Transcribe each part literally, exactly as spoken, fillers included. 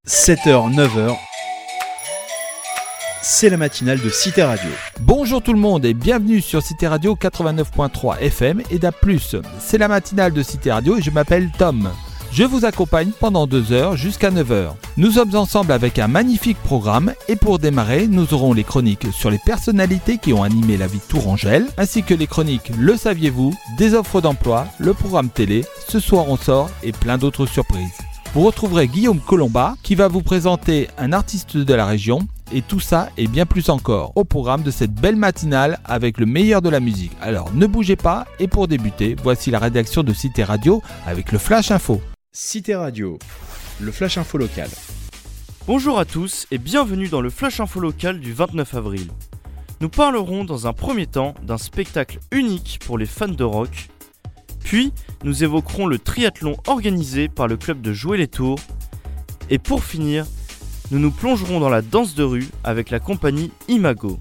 sept heures neuf heures, c'est la matinale de Cité Radio. Bonjour tout le monde et bienvenue sur Cité Radio quatre-vingt-neuf virgule trois F M et D A B plus. C'est la matinale de Cité Radio et je m'appelle Tom. Je vous accompagne pendant deux heures jusqu'à neuf heures. Nous sommes ensemble avec un magnifique programme et pour démarrer, nous aurons les chroniques sur les personnalités qui ont animé la vie de Tourangelle, ainsi que les chroniques Le saviez-vous, des offres d'emploi, le programme télé, Ce soir on sort et plein d'autres surprises. Vous retrouverez Guillaume Colomba qui va vous présenter un artiste de la région et tout ça et bien plus encore au programme de cette belle matinale avec le meilleur de la musique. Alors ne bougez pas et pour débuter, voici la rédaction de Cité Radio avec le Flash Info. Cité Radio, le Flash Info local. Bonjour à tous et bienvenue dans le Flash Info local du vingt-neuf avril. Nous parlerons dans un premier temps d'un spectacle unique pour les fans de rock. Puis, nous évoquerons le triathlon organisé par le club de Jouer-les-Tours. Et pour finir, nous nous plongerons dans la danse de rue avec la compagnie Imago.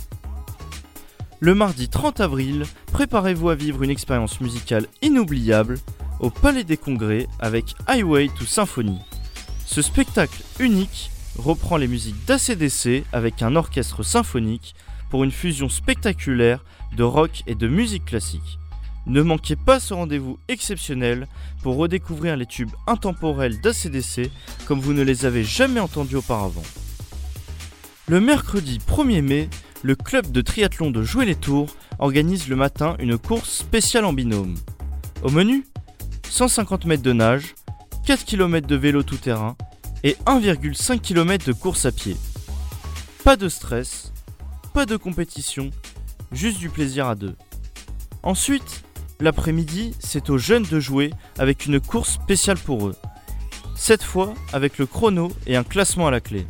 Le mardi trente avril, préparez-vous à vivre une expérience musicale inoubliable au Palais des Congrès avec Highway to Symphony. Ce spectacle unique reprend les musiques d'A C D C avec un orchestre symphonique pour une fusion spectaculaire de rock et de musique classique. Ne manquez pas ce rendez-vous exceptionnel pour redécouvrir les tubes intemporels d'A C D C comme vous ne les avez jamais entendus auparavant. Le mercredi premier mai, le club de triathlon de Jouer-les-Tours organise le matin une course spéciale en binôme. Au menu, cent cinquante mètres de nage, quatre kilomètres de vélo tout-terrain et un virgule cinq kilomètres de course à pied. Pas de stress, pas de compétition, juste du plaisir à deux. Ensuite, l'après-midi, c'est aux jeunes de jouer avec une course spéciale pour eux. Cette fois, avec le chrono et un classement à la clé.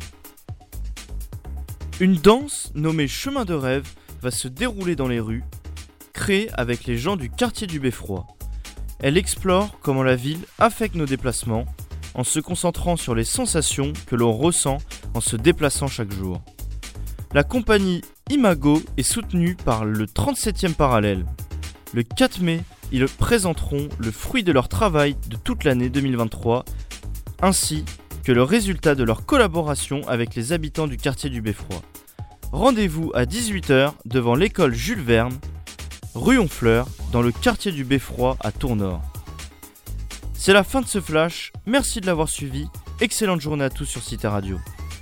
Une danse nommée Chemin de rêve va se dérouler dans les rues, créée avec les gens du quartier du Beffroi. Elle explore comment la ville affecte nos déplacements, en se concentrant sur les sensations que l'on ressent en se déplaçant chaque jour. La compagnie Imago est soutenue par le trente-septième parallèle. Le quatre mai, ils présenteront le fruit de leur travail de toute l'année deux mille vingt-trois, ainsi que le résultat de leur collaboration avec les habitants du quartier du Beffroi. Rendez-vous à dix-huit heures devant l'école Jules Verne, rue Honfleur, dans le quartier du Beffroi à Tours-Nord. C'est la fin de ce flash, merci de l'avoir suivi, excellente journée à tous sur Cité Radio.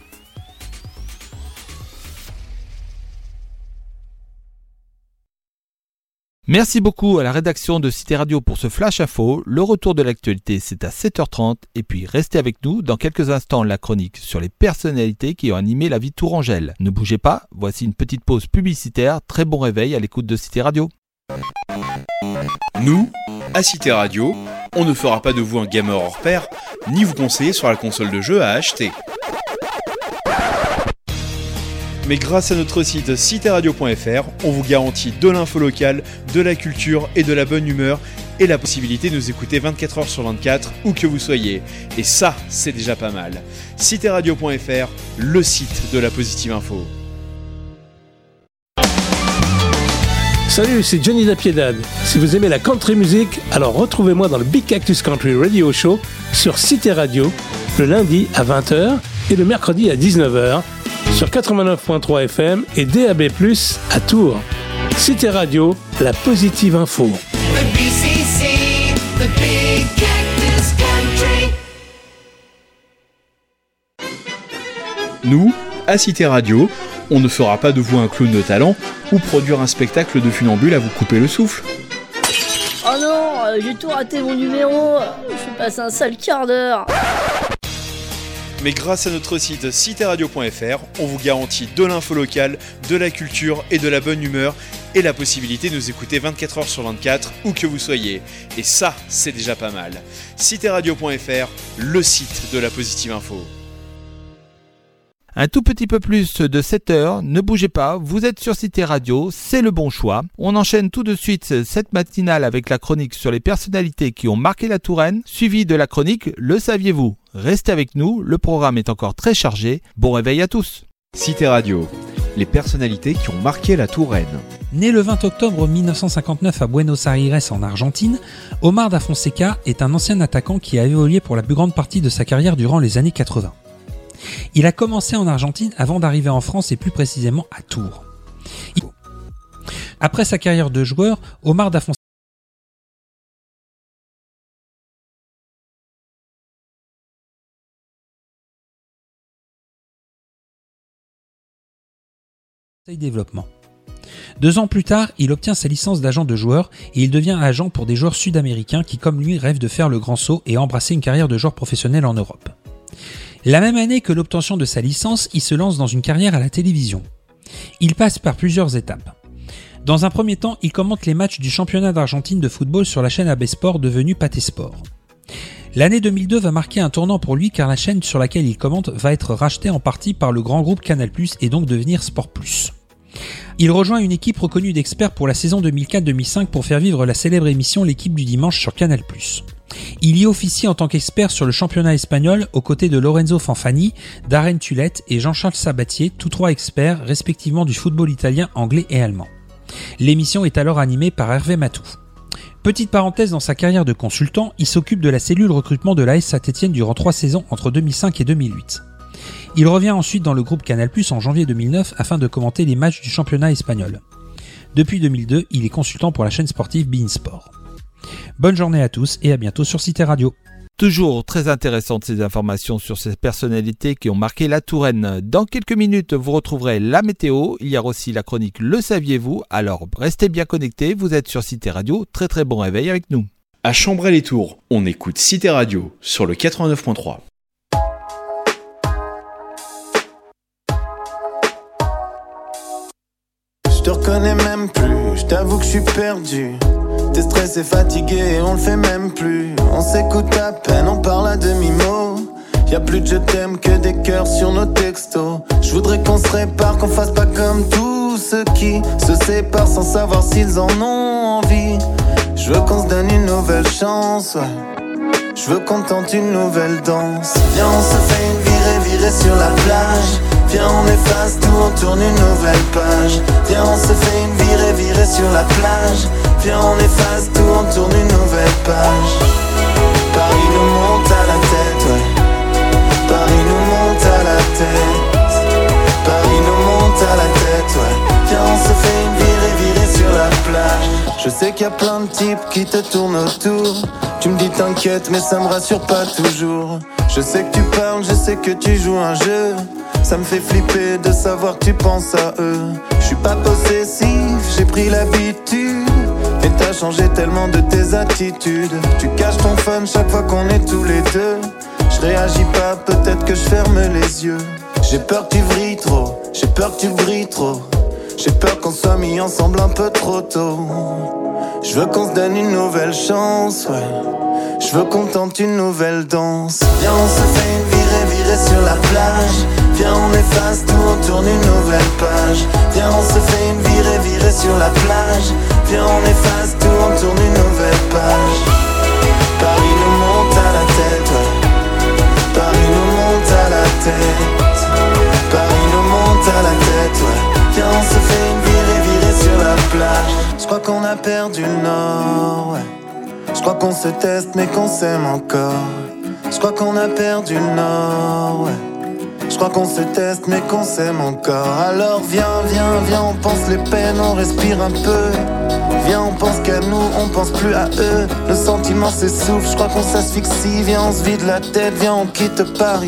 Merci beaucoup à la rédaction de Cité Radio pour ce Flash Info. Le retour de l'actualité, c'est à sept heures trente. Et puis, restez avec nous. Dans quelques instants, la chronique sur les personnalités qui ont animé la vie de Tourangelle. Ne bougez pas, voici une petite pause publicitaire. Très bon réveil à l'écoute de Cité Radio. Nous, à Cité Radio, on ne fera pas de vous un gamer hors pair, ni vous conseiller sur la console de jeu à acheter. Mais grâce à notre site cité radio point f r, on vous garantit de l'info locale, de la culture et de la bonne humeur et la possibilité de nous écouter vingt-quatre heures sur vingt-quatre, où que vous soyez. Et ça, c'est déjà pas mal. cité radio point f r, le site de la positive info. Salut, c'est Johnny Lapiedade. Si vous aimez la country music, alors retrouvez-moi dans le Big Cactus Country Radio Show sur Cité Radio, le lundi à vingt heures et le mercredi à dix-neuf heures. Sur quatre-vingt-neuf virgule trois F M et D A B plus, à Tours. Cité Radio, la positive info. The B C C, the Big Cactus Country. Nous, à Cité Radio, on ne fera pas de vous un clown de talent ou produire un spectacle de funambule à vous couper le souffle. Oh non, euh, j'ai tout raté mon numéro, je vais passer un sale quart d'heure. Mais grâce à notre site cité radio point f r, on vous garantit de l'info locale, de la culture et de la bonne humeur et la possibilité de nous écouter vingt-quatre heures sur vingt-quatre, où que vous soyez. Et ça, c'est déjà pas mal. cité radio point f r, le site de la positive info. Un tout petit peu plus de sept heures, ne bougez pas, vous êtes sur Cité Radio, c'est le bon choix. On enchaîne tout de suite cette matinale avec la chronique sur les personnalités qui ont marqué la Touraine, suivie de la chronique Le saviez-vous. Restez avec nous, le programme est encore très chargé. Bon réveil à tous. Cité Radio, les personnalités qui ont marqué la Touraine. Né le vingt octobre mille neuf cent cinquante-neuf à Buenos Aires en Argentine, Omar da Fonseca est un ancien attaquant qui a évolué pour la plus grande partie de sa carrière durant les années quatre-vingts. Il a commencé en Argentine avant d'arriver en France et plus précisément à Tours. Après sa carrière de joueur, Omar Da Fonseca développement. Deux ans plus tard, il obtient sa licence d'agent de joueur et il devient agent pour des joueurs sud-américains qui, comme lui, rêvent de faire le grand saut et embrasser une carrière de joueur professionnel en Europe. La même année que l'obtention de sa licence, il se lance dans une carrière à la télévision. Il passe par plusieurs étapes. Dans un premier temps, il commente les matchs du championnat d'Argentine de football sur la chaîne A B Sport devenue Pathé Sport. L'année deux mille deux va marquer un tournant pour lui car la chaîne sur laquelle il commente va être rachetée en partie par le grand groupe Canal plus, et donc devenir Sport plus. Il rejoint une équipe reconnue d'experts pour la saison deux mille quatre deux mille cinq pour faire vivre la célèbre émission L'équipe du dimanche sur Canal plus. Il y officie en tant qu'expert sur le championnat espagnol aux côtés de Lorenzo Fanfani, Darren Tulette et Jean-Charles Sabatier, tous trois experts respectivement du football italien, anglais et allemand. L'émission est alors animée par Hervé Matou. Petite parenthèse, dans sa carrière de consultant, il s'occupe de la cellule recrutement de l'A S Saint-Étienne durant trois saisons entre deux mille cinq et deux mille huit. Il revient ensuite dans le groupe Canal plus en janvier deux mille neuf afin de commenter les matchs du championnat espagnol. Depuis deux mille deux, il est consultant pour la chaîne sportive beIN Sport. Bonne journée à tous et à bientôt sur Cité Radio. Toujours très intéressantes ces informations sur ces personnalités qui ont marqué la Touraine. Dans quelques minutes, vous retrouverez la météo. Il y aura aussi la chronique Le saviez-vous. Alors restez bien connectés, vous êtes sur Cité Radio. Très très bon réveil avec nous. À Chambray-les-Tours, on écoute Cité Radio sur le quatre-vingt-neuf point trois. Je te reconnais même plus, je t'avoue que je suis perdu. T'es stressé, fatigué, on le fait même plus. On s'écoute à peine, on parle à demi-mot. Y'a plus de je t'aime que des cœurs sur nos textos. Je voudrais qu'on se répare, qu'on fasse pas comme tous ceux qui se séparent sans savoir s'ils en ont envie. Je veux qu'on se donne une nouvelle chance, ouais. Je veux qu'on tente une nouvelle danse. Viens, on se fait une virée, virée sur la plage. Viens, on efface tout, on tourne une nouvelle page. Viens, on se fait une virée, virée sur la plage. Viens, on efface tout, on tourne une nouvelle page. Paris nous monte à la tête, ouais. Paris nous monte à la tête. Paris nous monte à la tête, ouais. Viens, on se fait une virée, virée sur la plage. Je sais qu'il y a plein de types qui te tournent autour. Tu me dis t'inquiète, mais ça me rassure pas toujours. Je sais que tu parles, je sais que tu joues un jeu. Ça me fait flipper de savoir que tu penses à eux. Je suis pas possessif, j'ai pris l'habitude. Et t'as changé tellement de tes attitudes. Tu caches ton fun chaque fois qu'on est tous les deux. Je réagis pas, peut-être que je ferme les yeux. J'ai peur que tu vrilles trop, j'ai peur que tu brilles trop. J'ai peur qu'on soit mis ensemble un peu trop tôt. Je veux qu'on se donne une nouvelle chance, ouais. Je veux qu'on tente une nouvelle danse. Viens, on se fait une virée, virée sur la plage. Viens, on efface tout, on tourne une nouvelle page. Viens, on se fait une virée, virée sur la plage. Viens, on efface tout, on tourne une nouvelle page. Paris nous monte à la tête, ouais. Paris nous monte à la tête. Paris nous monte à la tête, ouais. Viens, on se fait une virée, virée sur la plage. Je crois qu'on a perdu le nord, ouais. Je crois qu'on se teste mais qu'on s'aime encore. Je crois qu'on a perdu le nord, ouais. Je crois qu'on se teste mais qu'on s'aime encore. Alors viens, viens, viens, on pense les peines, on respire un peu. Viens, on pense qu'à nous, on pense plus à eux. Le sentiment s'essouffle, je crois qu'on s'asphyxie. Viens, on se vide la tête, viens, on quitte Paris.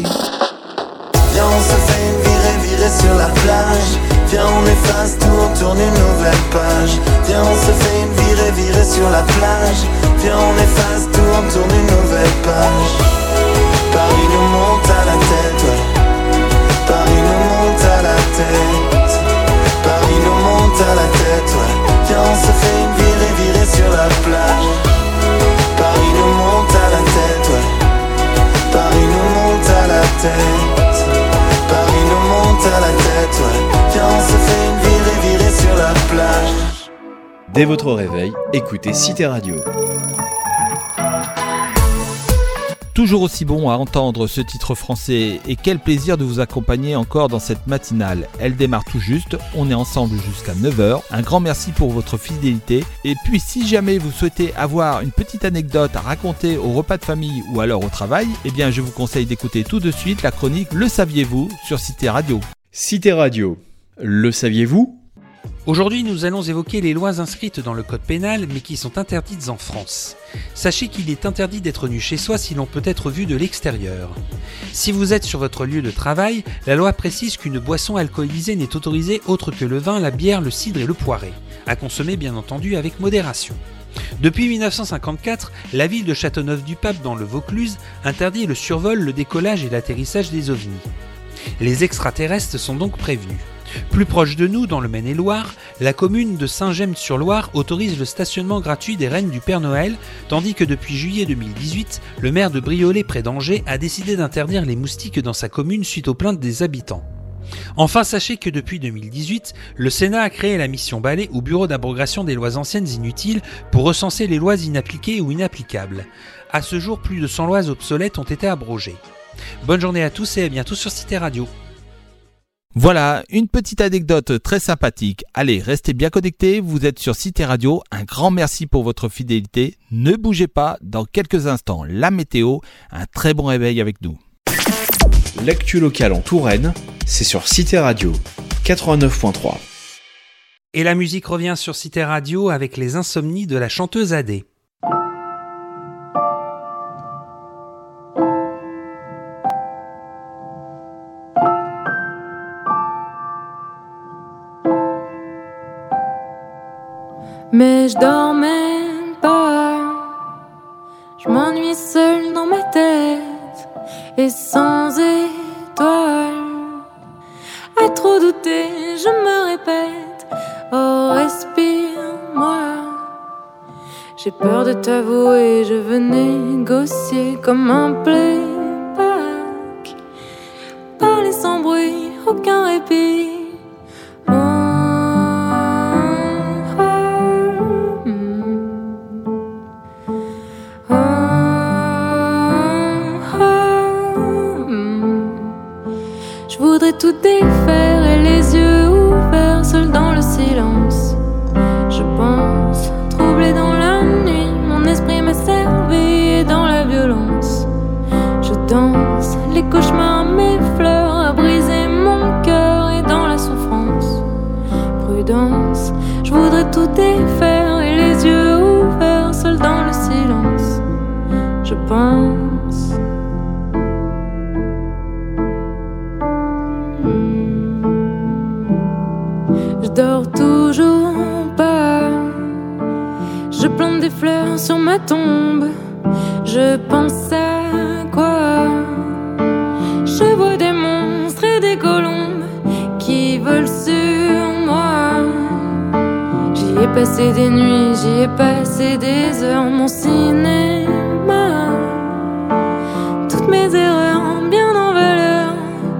Viens, on se fait une virée, virée sur la plage. Viens, on efface tout, on tourne une nouvelle page. Viens, on se fait une virée, virée sur la plage. Viens, on efface tout, on tourne une nouvelle page. Paris nous monte à la tête, ouais. Paris nous monte à la tête. Paris nous monte à la tête, ouais. Viens, on se fait une virée, virée sur la plage. Paris nous monte à la tête, ouais. Paris nous monte à la tête. Paris nous monte à la tête, ouais. Viens, on se fait une virée, virée sur la plage. Dès votre réveil, écoutez Cité Radio. Toujours aussi bon à entendre ce titre français et quel plaisir de vous accompagner encore dans cette matinale. Elle démarre tout juste, on est ensemble jusqu'à neuf heures. Un grand merci pour votre fidélité. Et puis si jamais vous souhaitez avoir une petite anecdote à raconter au repas de famille ou alors au travail, eh bien je vous conseille d'écouter tout de suite la chronique Le saviez-vous sur Cité Radio. Cité Radio, le saviez-vous ? Aujourd'hui, nous allons évoquer les lois inscrites dans le code pénal mais qui sont interdites en France. Sachez qu'il est interdit d'être nu chez soi si l'on peut être vu de l'extérieur. Si vous êtes sur votre lieu de travail, la loi précise qu'une boisson alcoolisée n'est autorisée autre que le vin, la bière, le cidre et le poiré, à consommer bien entendu avec modération. Depuis dix-neuf cent cinquante-quatre, la ville de Châteauneuf-du-Pape dans le Vaucluse interdit le survol, le décollage et l'atterrissage des ovnis. Les extraterrestres sont donc prévenus. Plus proche de nous, dans le Maine-et-Loire, la commune de Saint-Gemme-sur-Loire autorise le stationnement gratuit des rennes du Père Noël, tandis que depuis juillet deux mille dix-huit, le maire de Briolet près d'Angers a décidé d'interdire les moustiques dans sa commune suite aux plaintes des habitants. Enfin, sachez que depuis deux mille dix-huit, le Sénat a créé la mission Balai ou Bureau d'abrogation des lois anciennes inutiles pour recenser les lois inappliquées ou inapplicables. À ce jour, plus de cent lois obsolètes ont été abrogées. Bonne journée à tous et à bientôt sur Cité Radio. Voilà, une petite anecdote très sympathique. Allez, restez bien connectés, vous êtes sur Cité Radio. Un grand merci pour votre fidélité. Ne bougez pas, dans quelques instants, la météo. Un très bon réveil avec nous. L'actu locale en Touraine, c'est sur Cité Radio quatre-vingt-neuf point trois. Et la musique revient sur Cité Radio avec les insomnies de la chanteuse Adé. Mais je dormais pas, je m'ennuie seule dans ma tête et sans étoiles. À trop douter, je me répète, oh respire-moi. J'ai peur de t'avouer, je veux négocier comme un playback. Parler sans bruit, aucun répit. Je voudrais tout défaire et les yeux ouverts, seul dans le silence. Je pense, troublé dans la nuit, mon esprit m'a servi et dans la violence. Je danse, les cauchemars m'effleurent, à briser mon cœur et dans la souffrance. Prudence, je voudrais tout défaire et les yeux ouverts, seul dans le silence. Je pense. Je dors toujours pas. Je plante des fleurs sur ma tombe. Je pense à quoi? Je vois des monstres et des colombes qui volent sur moi. J'y ai passé des nuits, j'y ai passé des heures. Mon cinéma, toutes mes erreurs bien en valeur.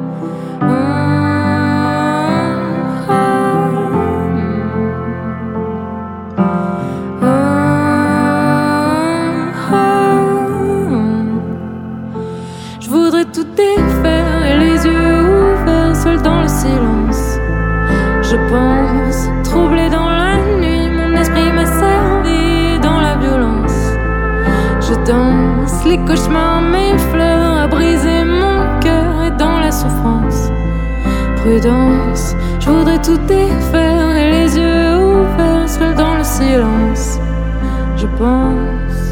Tout défaire et les yeux ouverts, seul dans le silence. Je pense, troublé dans la nuit, mon esprit m'a servi dans la violence. Je danse, les cauchemars m'effleurent, à briser mon cœur et dans la souffrance. Prudence, je voudrais tout défaire et les yeux ouverts, seul dans le silence. Je pense.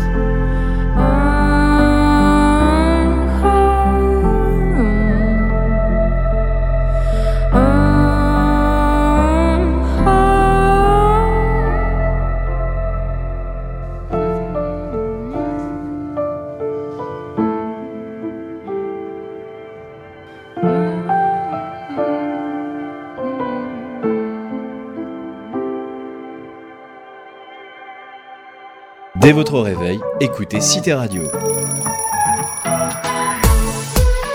Dès votre réveil, écoutez Cité Radio.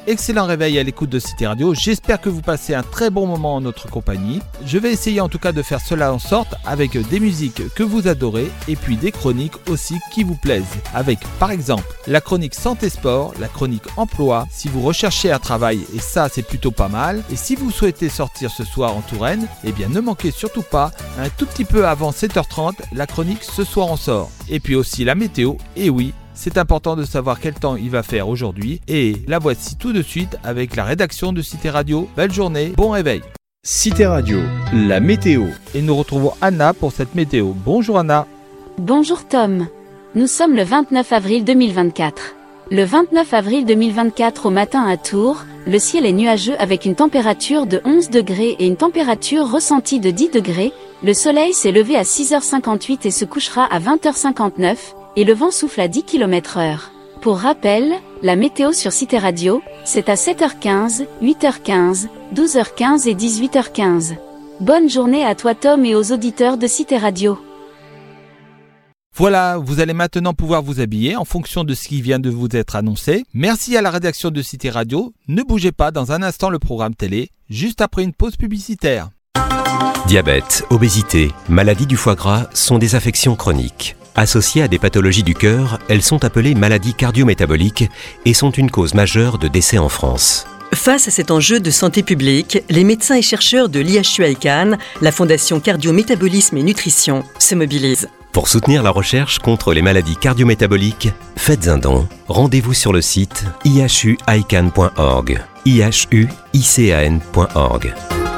excellent réveil à l'écoute de Cité Radio. J'espère que vous passez un très bon moment en notre compagnie. Je vais essayer en tout cas de faire cela en sorte avec des musiques que vous adorez et puis des chroniques aussi qui vous plaisent. Avec par exemple la chronique Santé Sport, la chronique Emploi, si vous recherchez un travail et ça c'est plutôt pas mal. Et si vous souhaitez sortir ce soir en Touraine, eh bien ne manquez surtout pas un tout petit peu avant sept heures trente la chronique Ce soir on sort. Et puis aussi la météo, et oui, c'est important de savoir quel temps il va faire aujourd'hui. Et la voici tout de suite avec la rédaction de Cité Radio. Belle journée, bon réveil. Cité Radio, la météo. Et nous retrouvons Anna pour cette météo. Bonjour Anna. Bonjour Tom. Nous sommes le vingt-neuf avril deux mille vingt-quatre. Le vingt-neuf avril deux mille vingt-quatre au matin à Tours, le ciel est nuageux avec une température de onze degrés et une température ressentie de dix degrés. Le soleil s'est levé à six heures cinquante-huit et se couchera à vingt heures cinquante-neuf, et le vent souffle à dix kilomètres heure. Pour rappel, la météo sur Cité Radio, c'est à sept heures quinze, huit heures quinze, douze heures quinze et dix-huit heures quinze. Bonne journée à toi Tom et aux auditeurs de Cité Radio. Voilà, vous allez maintenant pouvoir vous habiller en fonction de ce qui vient de vous être annoncé. Merci à la rédaction de Cité Radio. Ne bougez pas, dans un instant le programme télé, juste après une pause publicitaire. Diabète, obésité, maladie du foie gras sont des affections chroniques. Associées à des pathologies du cœur, elles sont appelées maladies cardio-métaboliques et sont une cause majeure de décès en France. Face à cet enjeu de santé publique, les médecins et chercheurs de l'I H U I C A N, la Fondation Cardio-Métabolisme et Nutrition, se mobilisent. Pour soutenir la recherche contre les maladies cardio-métaboliques, faites un don. Rendez-vous sur le site i h u i c a n point org. i h u i c a n point org.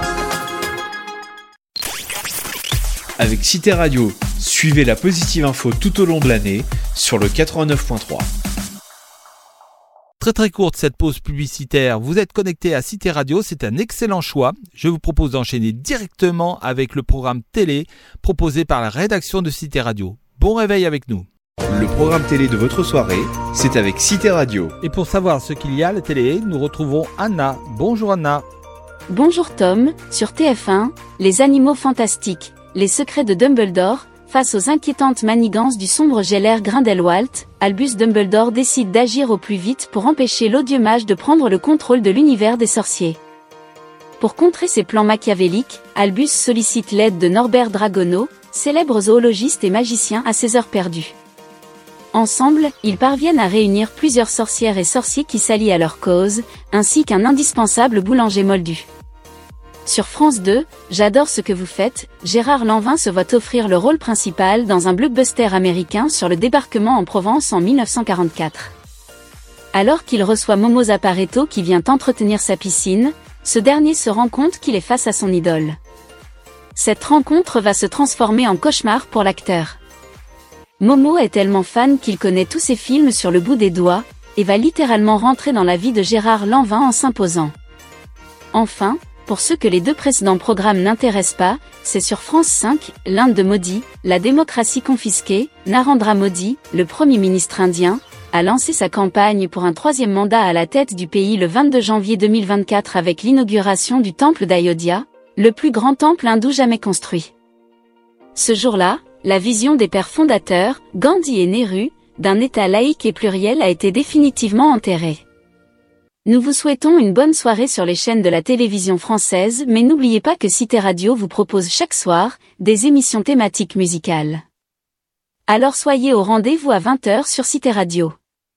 Avec Cité Radio, suivez la positive info tout au long de l'année sur le quatre-vingt-neuf point trois. Très très courte cette pause publicitaire, vous êtes connecté à Cité Radio, c'est un excellent choix. Je vous propose d'enchaîner directement avec le programme télé proposé par la rédaction de Cité Radio. Bon réveil avec nous. Le programme télé de votre soirée, c'est avec Cité Radio. Et pour savoir ce qu'il y a à la télé, nous retrouvons Anna. Bonjour Anna. Bonjour Tom, sur T F un, les animaux fantastiques, les secrets de Dumbledore. Face aux inquiétantes manigances du sombre Gellert Grindelwald, Albus Dumbledore décide d'agir au plus vite pour empêcher l'odieux mage de prendre le contrôle de l'univers des sorciers. Pour contrer ses plans machiavéliques, Albus sollicite l'aide de Norbert Dragono, célèbre zoologiste et magicien à ses heures perdues. Ensemble, ils parviennent à réunir plusieurs sorcières et sorciers qui s'allient à leur cause, ainsi qu'un indispensable boulanger moldu. Sur France deux, J'adore ce que vous faites, Gérard Lanvin se voit offrir le rôle principal dans un blockbuster américain sur le débarquement en Provence en mille neuf cent quarante-quatre. Alors qu'il reçoit Momo Zapparetto qui vient entretenir sa piscine, ce dernier se rend compte qu'il est face à son idole. Cette rencontre va se transformer en cauchemar pour l'acteur. Momo est tellement fan qu'il connaît tous ses films sur le bout des doigts, et va littéralement rentrer dans la vie de Gérard Lanvin en s'imposant. Enfin, pour ceux que les deux précédents programmes n'intéressent pas, c'est sur France cinq, l'Inde de Modi, la démocratie confisquée. Narendra Modi, le Premier ministre indien, a lancé sa campagne pour un troisième mandat à la tête du pays le vingt-deux janvier deux mille vingt-quatre avec l'inauguration du temple d'Ayodhya, le plus grand temple hindou jamais construit. Ce jour-là, la vision des pères fondateurs, Gandhi et Nehru, d'un État laïque et pluriel a été définitivement enterrée. Nous vous souhaitons une bonne soirée sur les chaînes de la télévision française, mais n'oubliez pas que Cité Radio vous propose chaque soir des émissions thématiques musicales. Alors soyez au rendez-vous à vingt heures sur Cité Radio.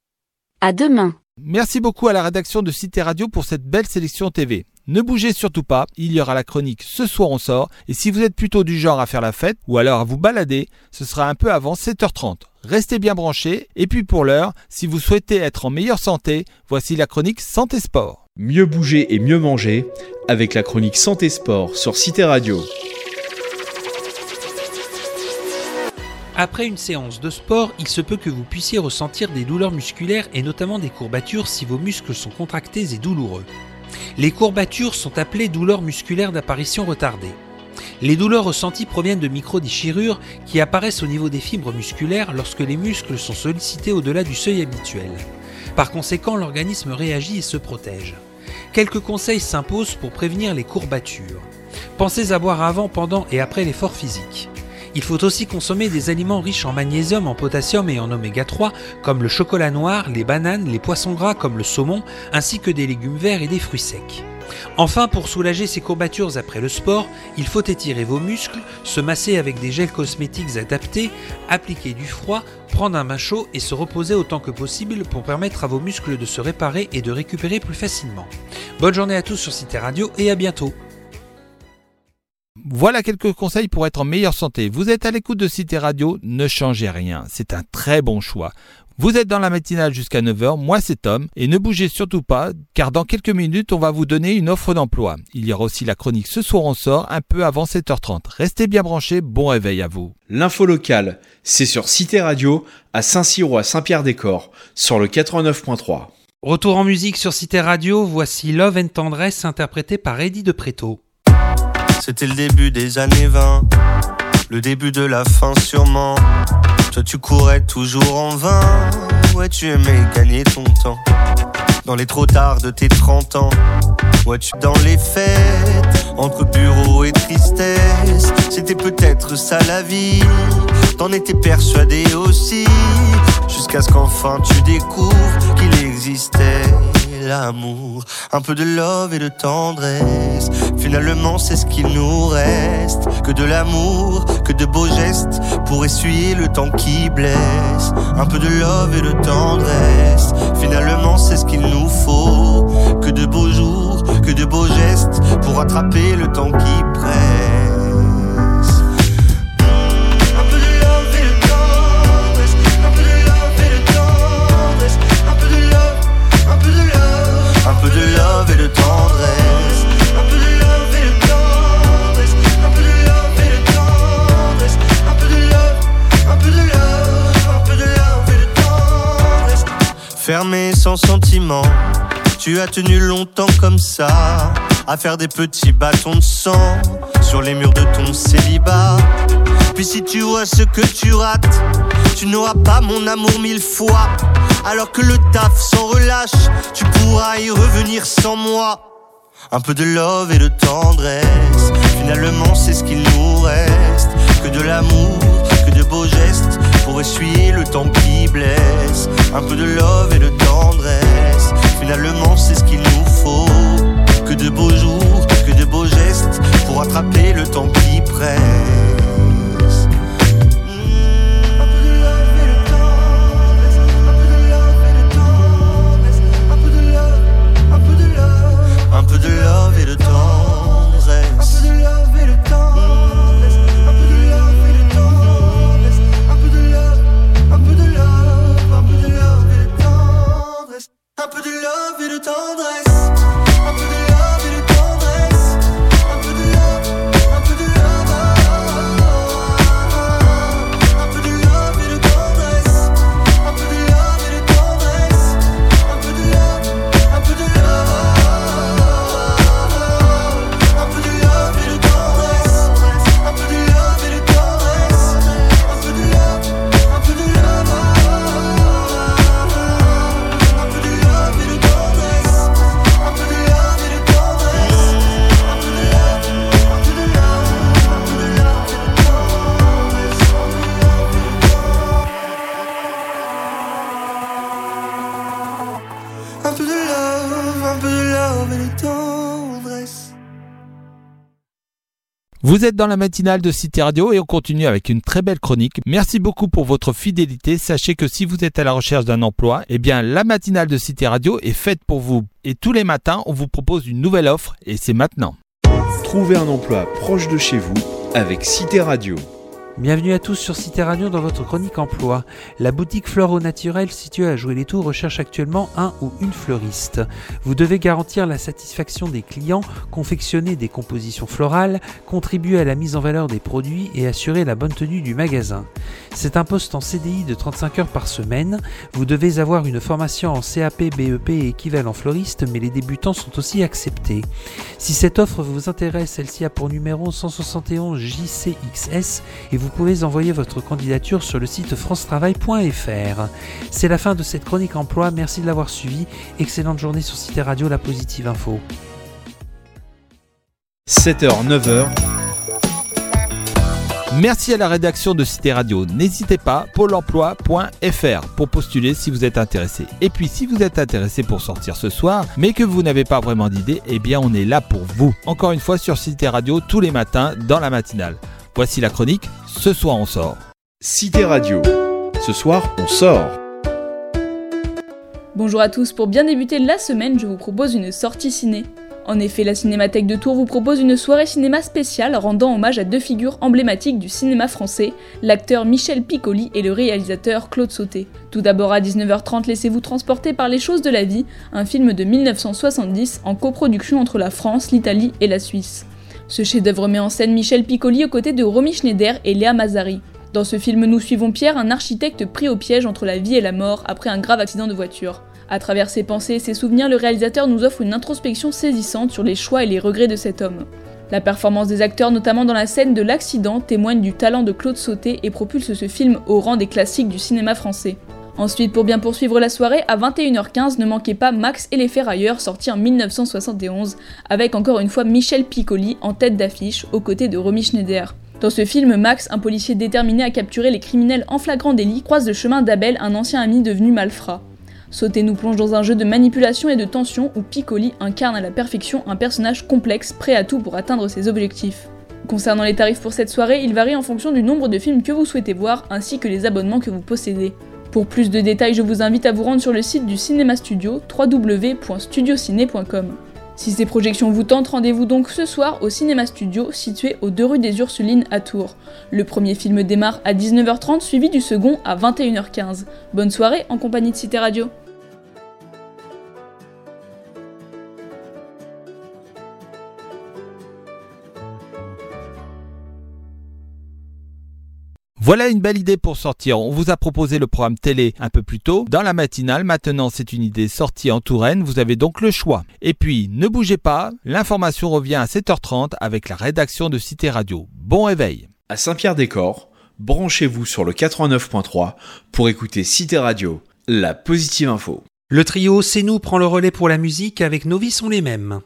À demain. Merci beaucoup à la rédaction de Cité Radio pour cette belle sélection T V. Ne bougez surtout pas, il y aura la chronique Ce soir on sort, et si vous êtes plutôt du genre à faire la fête, ou alors à vous balader, ce sera un peu avant sept heures trente. Restez bien branchés, et puis pour l'heure, si vous souhaitez être en meilleure santé, voici la chronique Santé Sport. Mieux bouger et mieux manger, avec la chronique Santé Sport sur Cité Radio. Après une séance de sport, il se peut que vous puissiez ressentir des douleurs musculaires et notamment des courbatures si vos muscles sont contractés et douloureux. Les courbatures sont appelées douleurs musculaires d'apparition retardée. Les douleurs ressenties proviennent de micro-déchirures qui apparaissent au niveau des fibres musculaires lorsque les muscles sont sollicités au-delà du seuil habituel. Par conséquent, l'organisme réagit et se protège. Quelques conseils s'imposent pour prévenir les courbatures. Pensez à boire avant, pendant et après l'effort physique. Il faut aussi consommer des aliments riches en magnésium, en potassium et en oméga trois, comme le chocolat noir, les bananes, les poissons gras comme le saumon, ainsi que des légumes verts et des fruits secs. Enfin, pour soulager ses courbatures après le sport, il faut étirer vos muscles, se masser avec des gels cosmétiques adaptés, appliquer du froid, prendre un bain chaud et se reposer autant que possible pour permettre à vos muscles de se réparer et de récupérer plus facilement. Bonne journée à tous sur Cité Radio et à bientôt. Voilà quelques conseils pour être en meilleure santé. Vous êtes à l'écoute de Cité Radio, ne changez rien, c'est un très bon choix. Vous êtes dans la matinale jusqu'à neuf heures, moi c'est Tom, et ne bougez surtout pas, car dans quelques minutes on va vous donner une offre d'emploi. Il y aura aussi la chronique Ce soir on sort, un peu avant sept heures trente. Restez bien branchés, bon réveil à vous. L'info locale, c'est sur Cité Radio, à Saint-Cyr ou à Saint-Pierre-des-Corps, sur le quatre-vingt-neuf point trois. Retour en musique sur Cité Radio, voici Love and Tendresse interprété par Eddie de Préto. C'était le début des années vingt, le début de la fin sûrement. Toi tu courais toujours en vain, ouais tu aimais gagner ton temps. Dans les trop tard de tes trente ans, ouais tu dans les fêtes, entre bureau et tristesse. C'était peut-être ça la vie, t'en étais persuadé aussi, jusqu'à ce qu'enfin tu découvres qu'il existait l'amour, un peu de love et de tendresse. Finalement c'est ce qu'il nous reste, que de l'amour, que de beaux gestes pour essuyer le temps qui blesse. Un peu de love et de tendresse, finalement c'est ce qu'il nous faut, que de beaux jours, que de beaux gestes pour rattraper le temps qui presse. Un peu de love et de tendresse, un peu de love et de tendresse, un peu de love et de tendresse, un peu de love, un peu de love, un peu de love et de tendresse. Fermé sans sentiment, tu as tenu longtemps comme ça, à faire des petits bâtons de sang sur les murs de ton célibat. Puis si tu vois ce que tu rates, tu n'auras pas mon amour mille fois. Alors que le taf s'en relâche, tu pourras y revenir sans moi. Un peu de love et de tendresse, finalement c'est ce qu'il nous reste, que de l'amour, que de beaux gestes pour essuyer le temps qui blesse. Un peu de love et de tendresse, finalement c'est ce qu'il nous faut, que de beaux jours, que de beaux gestes pour attraper le temps qui presse. Un peu de love et de tendresse, un peu de love et de tendresse, un peu de love et de tendresse, un peu de love, un peu de love, un peu de love et de tendresse, un peu de love et de tendresse, un peu de love et de tendresse, un peu de love, un peu de love, un peu de love et de tendresse, un peu de love et de tendresse, un peu de love, un peu de love. Vous êtes dans la matinale de Cité Radio et on continue avec une très belle chronique. Merci beaucoup pour votre fidélité. Sachez que si vous êtes à la recherche d'un emploi, eh bien la matinale de Cité Radio est faite pour vous. Et tous les matins, on vous propose une nouvelle offre et c'est maintenant. Trouvez un emploi proche de chez vous avec Cité Radio. Bienvenue à tous sur Cité Radio dans votre chronique emploi. La boutique Fleur au Naturel située à Joué-les-Tours recherche actuellement un ou une fleuriste. Vous devez garantir la satisfaction des clients, confectionner des compositions florales, contribuer à la mise en valeur des produits et assurer la bonne tenue du magasin. C'est un poste en C D I de trente-cinq heures par semaine. Vous devez avoir une formation en C A P, B E P et équivalent fleuriste, mais les débutants sont aussi acceptés. Si cette offre vous intéresse, celle-ci a pour numéro cent soixante et onze J C X S et vous Vous pouvez envoyer votre candidature sur le site france travail point f r. C'est la fin de cette chronique emploi, merci de l'avoir suivi. Excellente journée sur Cité Radio, la positive info. sept heures neuf heures. Merci à la rédaction de Cité Radio. N'hésitez pas, pôle emploi point f r pour postuler si vous êtes intéressé. Et puis si vous êtes intéressé pour sortir ce soir, mais que vous n'avez pas vraiment d'idée, eh bien on est là pour vous. Encore une fois sur Cité Radio tous les matins dans la matinale. Voici la chronique, ce soir on sort. Cité Radio, ce soir on sort. Bonjour à tous, pour bien débuter la semaine, je vous propose une sortie ciné. En effet, la Cinémathèque de Tours vous propose une soirée cinéma spéciale rendant hommage à deux figures emblématiques du cinéma français, l'acteur Michel Piccoli et le réalisateur Claude Sautet. Tout d'abord à dix-neuf heures trente, laissez-vous transporter par Les choses de la vie, un film de mille neuf cent soixante-dix en coproduction entre la France, l'Italie et la Suisse. Ce chef-d'œuvre met en scène Michel Piccoli aux côtés de Romy Schneider et Léa Mazzari. Dans ce film, nous suivons Pierre, un architecte pris au piège entre la vie et la mort après un grave accident de voiture. À travers ses pensées et ses souvenirs, le réalisateur nous offre une introspection saisissante sur les choix et les regrets de cet homme. La performance des acteurs, notamment dans la scène de l'accident, témoigne du talent de Claude Sautet et propulse ce film au rang des classiques du cinéma français. Ensuite, pour bien poursuivre la soirée, à vingt et une heures quinze, ne manquez pas Max et les Ferrailleurs, sorti en mille neuf cent soixante et onze, avec encore une fois Michel Piccoli en tête d'affiche, aux côtés de Romy Schneider. Dans ce film, Max, un policier déterminé à capturer les criminels en flagrant délit, croise le chemin d'Abel, un ancien ami devenu malfrat. Sautet nous plonge dans un jeu de manipulation et de tension où Piccoli incarne à la perfection un personnage complexe, prêt à tout pour atteindre ses objectifs. Concernant les tarifs pour cette soirée, ils varient en fonction du nombre de films que vous souhaitez voir, ainsi que les abonnements que vous possédez. Pour plus de détails, je vous invite à vous rendre sur le site du Cinéma Studio, w w w point studio ciné point com. Si ces projections vous tentent, rendez-vous donc ce soir au Cinéma Studio, situé aux deux rue des Ursulines à Tours. Le premier film démarre à dix-neuf heures trente, suivi du second à vingt et une heures quinze. Bonne soirée en compagnie de Cité Radio. Voilà une belle idée pour sortir. On vous a proposé le programme télé un peu plus tôt, dans la matinale. Maintenant, c'est une idée sortie en Touraine. Vous avez donc le choix. Et puis, ne bougez pas. L'information revient à sept heures trente avec la rédaction de Cité Radio. Bon réveil. À Saint-Pierre-des-Corps, branchez-vous sur le quatre-vingt-neuf point trois pour écouter Cité Radio, la positive info. Le trio C'est nous prend le relais pour la musique avec Nos vies sont les mêmes.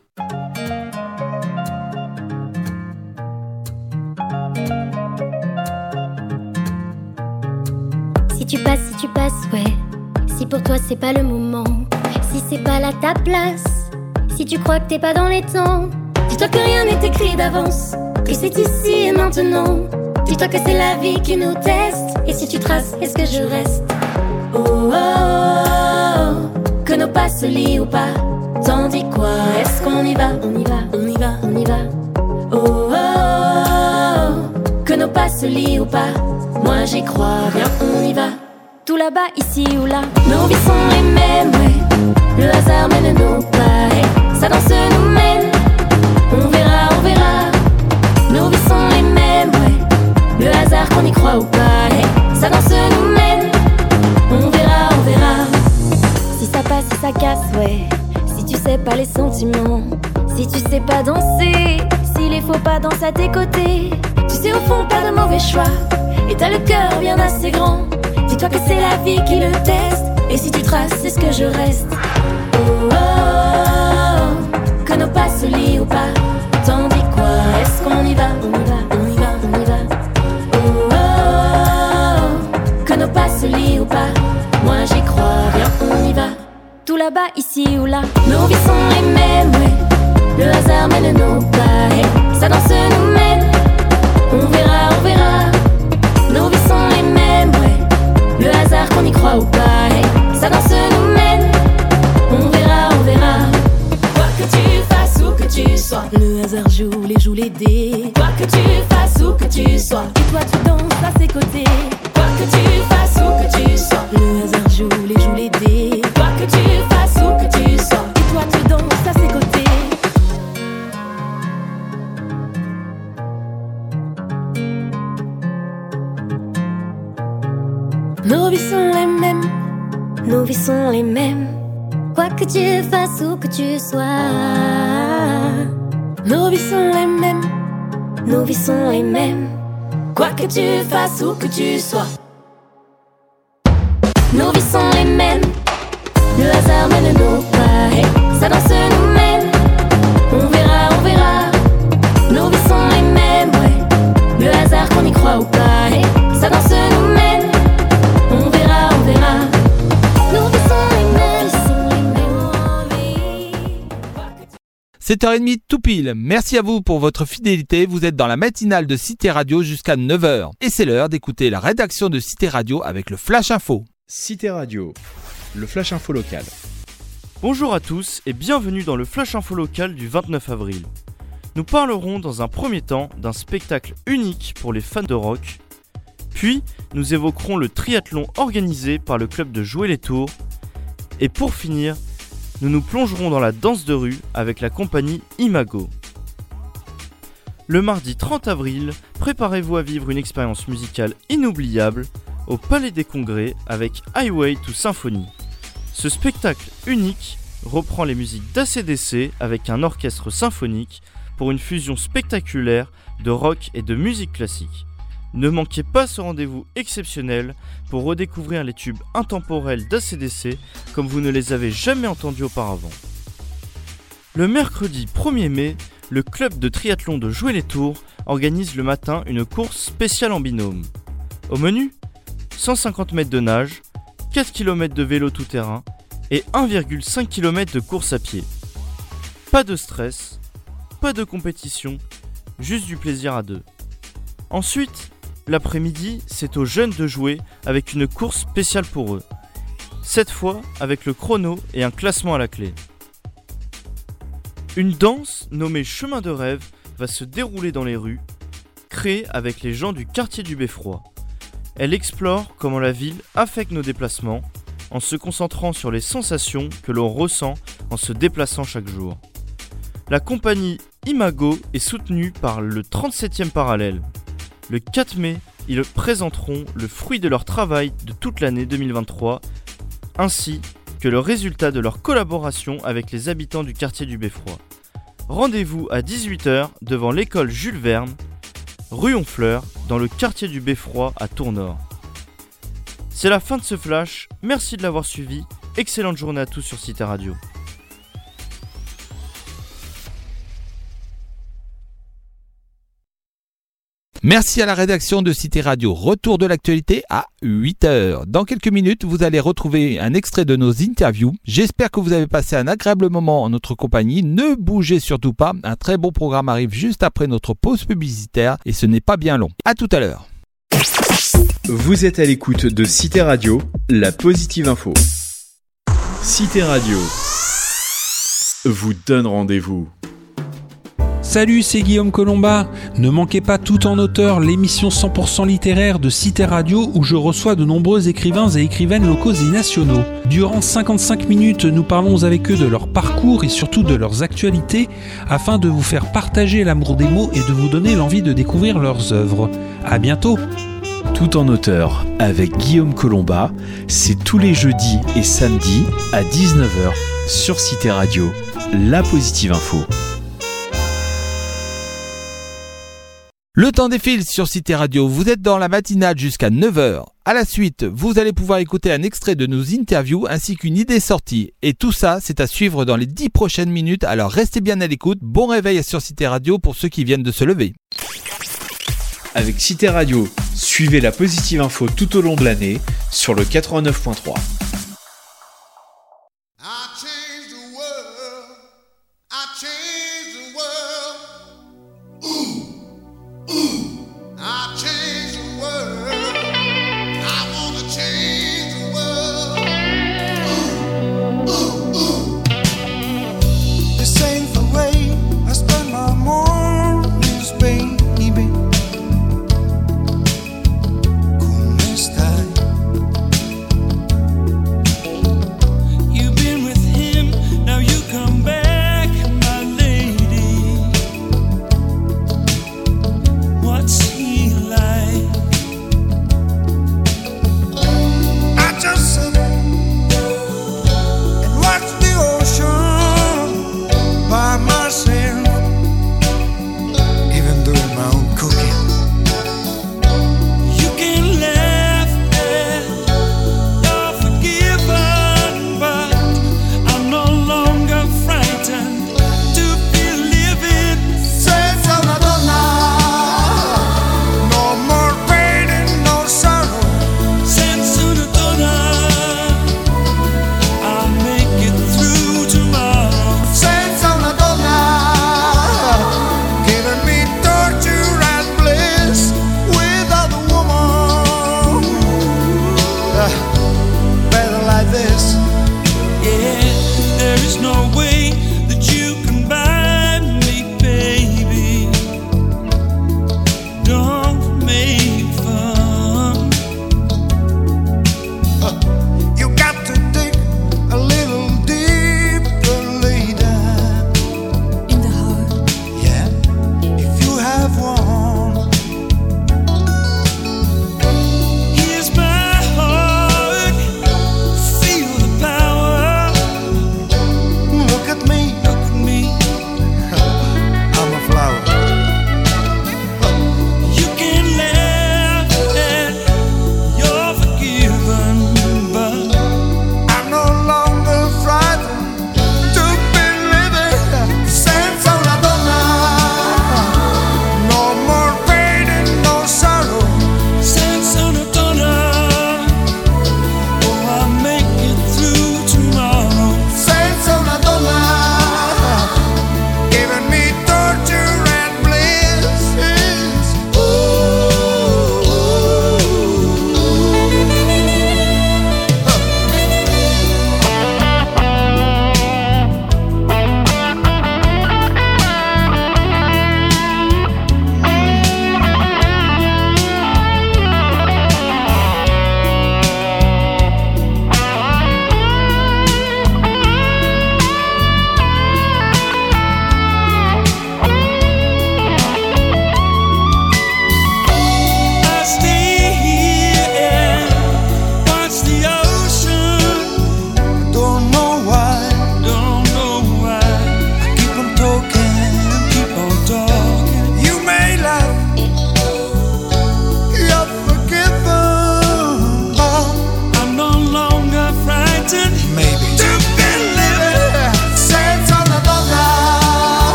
Si tu passes, si tu passes, ouais. Si pour toi c'est pas le moment, si c'est pas là ta place, si tu crois que t'es pas dans les temps, dis-toi que rien n'est écrit d'avance, que c'est ici et maintenant. Dis-toi que c'est la vie qui nous teste, et si tu traces, est-ce que je reste? Oh, oh, oh, que nos pas se lient ou pas. T'en dis quoi? Est-ce qu'on y va? On y va, on y va, on y va. Oh, oh, oh, que nos pas se lient ou pas. Moi j'y crois, viens on y va. Tout là-bas, ici ou là, nos vies sont les mêmes, ouais. Le hasard mène nos pas, hey. Ça danse nous mène. On verra, on verra. Nos vies sont les mêmes, ouais. Le hasard qu'on y croit ou pas, hey. Ça danse nous mène. On verra, on verra. Si ça passe, si ça casse, ouais. Si tu sais pas les sentiments, si tu sais pas danser, si les faux pas dansent à tes côtés, tu sais au fond pas de mauvais choix. Et t'as le cœur bien assez grand. Dis-toi que c'est la vie qui le teste. Et si tu traces, est-ce que je reste? Oh, oh, oh, que nos pas se lient ou pas. T'en dis quoi? Est-ce qu'on y va? On y va, on y va, on y va. Oh, oh, oh, que nos pas se lient ou pas. Moi j'y crois, viens on y va. Tout là-bas, ici ou là, nos vies sont les mêmes, ouais. Le hasard mène nos pas, hey. Ça danse nous mène. On verra, on verra. Nos vies sont les mêmes, ouais. Le hasard qu'on y croit ou pas, hey. Ça danse nous mène. On verra, on verra. Quoi que tu fasses ou que tu sois, le hasard joue les joue les dés. Quoi que tu fasses ou que tu sois, et toi tu danses à ses côtés. Quoi que tu fasses ou que tu sois, le hasard joue les joue les dés. Quoi que tu fasses ou que tu sois, et toi tu danses à ses côtés. Nos vies sont les mêmes, nos vies sont les mêmes. Quoi que tu fasses ou que tu sois, nos vies sont les mêmes, nos vies sont les mêmes. Quoi que tu fasses ou que tu sois, nos vies sont les mêmes. Le hasard mène nos pas, hey. Ça danse nous mène. On verra, on verra. Nos vies sont les mêmes, ouais. Le hasard qu'on y croit ou sept heures trente tout pile. Merci à vous pour votre fidélité. Vous êtes dans la matinale de Cité Radio jusqu'à neuf heures. Et c'est l'heure d'écouter la rédaction de Cité Radio avec le Flash Info. Cité Radio, le Flash Info local. Bonjour à tous et bienvenue dans le Flash Info local du vingt-neuf avril. Nous parlerons dans un premier temps d'un spectacle unique pour les fans de rock. Puis, nous évoquerons le triathlon organisé par le club de Jouer-les-Tours. Et pour finir, nous nous plongerons dans la danse de rue avec la compagnie Imago. Le mardi trente avril, préparez-vous à vivre une expérience musicale inoubliable au Palais des Congrès avec Highway to Symphony. Ce spectacle unique reprend les musiques d'A C D C avec un orchestre symphonique pour une fusion spectaculaire de rock et de musique classique. Ne manquez pas ce rendez-vous exceptionnel pour redécouvrir les tubes intemporels d'A C D C comme vous ne les avez jamais entendus auparavant. Le mercredi premier mai, le club de triathlon de Jouer-les-Tours organise le matin une course spéciale en binôme. Au menu, cent cinquante mètres de nage, quatre kilomètres de vélo tout-terrain et un virgule cinq kilomètres de course à pied. Pas de stress, pas de compétition, juste du plaisir à deux. Ensuite, l'après-midi, c'est aux jeunes de jouer avec une course spéciale pour eux. Cette fois, avec le chrono et un classement à la clé. Une danse nommée Chemin de rêve va se dérouler dans les rues, créée avec les gens du quartier du Beffroi. Elle explore comment la ville affecte nos déplacements, en se concentrant sur les sensations que l'on ressent en se déplaçant chaque jour. La compagnie Imago est soutenue par le trente-septième parallèle. Le quatre mai, ils présenteront le fruit de leur travail de toute l'année deux mille vingt-trois, ainsi que le résultat de leur collaboration avec les habitants du quartier du Beffroi. Rendez-vous à dix-huit heures devant l'école Jules Verne, rue Honfleur, dans le quartier du Beffroi à Tournord. C'est la fin de ce flash, merci de l'avoir suivi, excellente journée à tous sur Cité Radio. Merci à la rédaction de Cité Radio. Retour de l'actualité à huit heures. Dans quelques minutes, vous allez retrouver un extrait de nos interviews. J'espère que vous avez passé un agréable moment en notre compagnie. Ne bougez surtout pas. Un très bon programme arrive juste après notre pause publicitaire et ce n'est pas bien long. À tout à l'heure. Vous êtes à l'écoute de Cité Radio, la positive info. Cité Radio vous donne rendez-vous. Salut, c'est Guillaume Colomba. Ne manquez pas Tout en auteur, l'émission cent pour cent littéraire de Cité Radio où je reçois de nombreux écrivains et écrivaines locaux et nationaux. Durant cinquante-cinq minutes, nous parlons avec eux de leur parcours et surtout de leurs actualités afin de vous faire partager l'amour des mots et de vous donner l'envie de découvrir leurs œuvres. À bientôt. Tout en auteur avec Guillaume Colomba, c'est tous les jeudis et samedis à dix-neuf heures sur Cité Radio, la positive info. Le temps défile sur Cité Radio, vous êtes dans la matinale jusqu'à neuf heures. À la suite, vous allez pouvoir écouter un extrait de nos interviews ainsi qu'une idée sortie. Et tout ça, c'est à suivre dans les dix prochaines minutes, alors restez bien à l'écoute. Bon réveil sur Cité Radio pour ceux qui viennent de se lever. Avec Cité Radio, suivez la positive info tout au long de l'année sur le quatre-vingt-neuf point trois. You've been with him, now you come back, my lady.